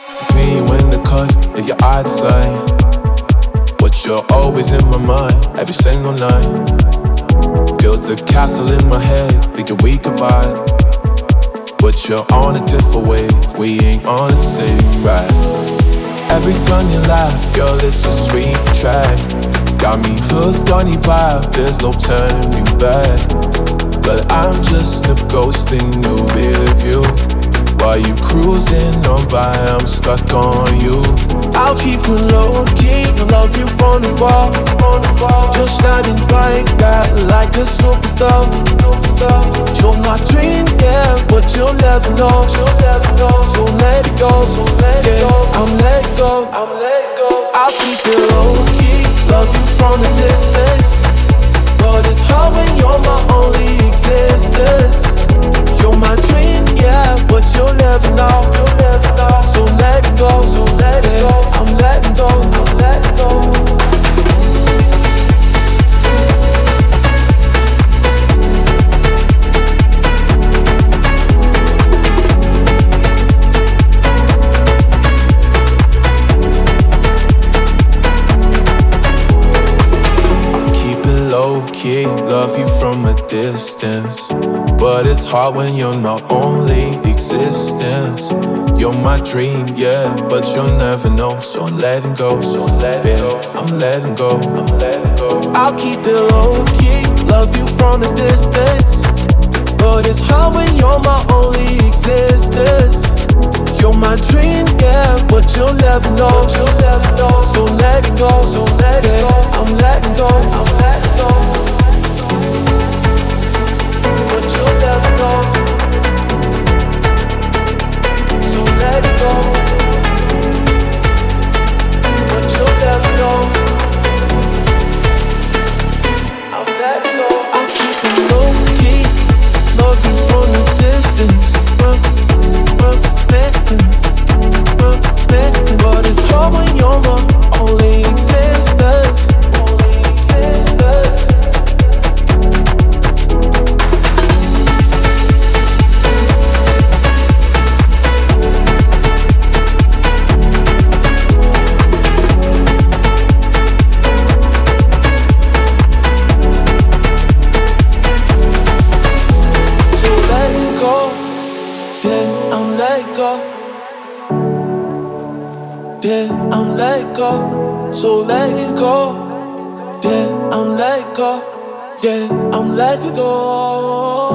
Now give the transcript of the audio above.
Between you and the cut, yeah, your eye decide. But you're always in my mind, every single night. Built a castle in my head, thinking we could vibe. But you're on a different way, we ain't on the same ride. Every time you laugh, girl, it's a sweet track. Got me hooked on your vibe, there's no turning me back. But I'm just a ghost in your rear view. While you cruising on by, I'm stuck on you. I'll keep it low key, I love you from the fall. You're shining bright, that like a superstar. You're my dream, yeah, but you'll never know. So let it go, yeah, I'm let it go. I'll keep it low key, love you from a distance. But it's hard when you're my only existence. You're my dream, yeah, but you'll never know. So let it go, yeah, I'm letting go. Low-key, love you from a distance. But it's hard when you're my only existence. You're my dream, yeah, but you'll never know. So I'm letting go, yeah, I'm letting go. I'll keep it low-key, love you from a distance. But it's hard when you're my only existence. You're my dream, yeah, but you'll never know. So let it go, yeah, I'm letting go. But you'll never know. So let it go. But you'll never know. I'm letting go. I'll keep it low key, love you from a distance. But it's hard when you're my only existence. So let it go, yeah, I'm let go. Yeah, I'm let go, so let it go. Yeah, I'm let go. Yeah, I'm let it go.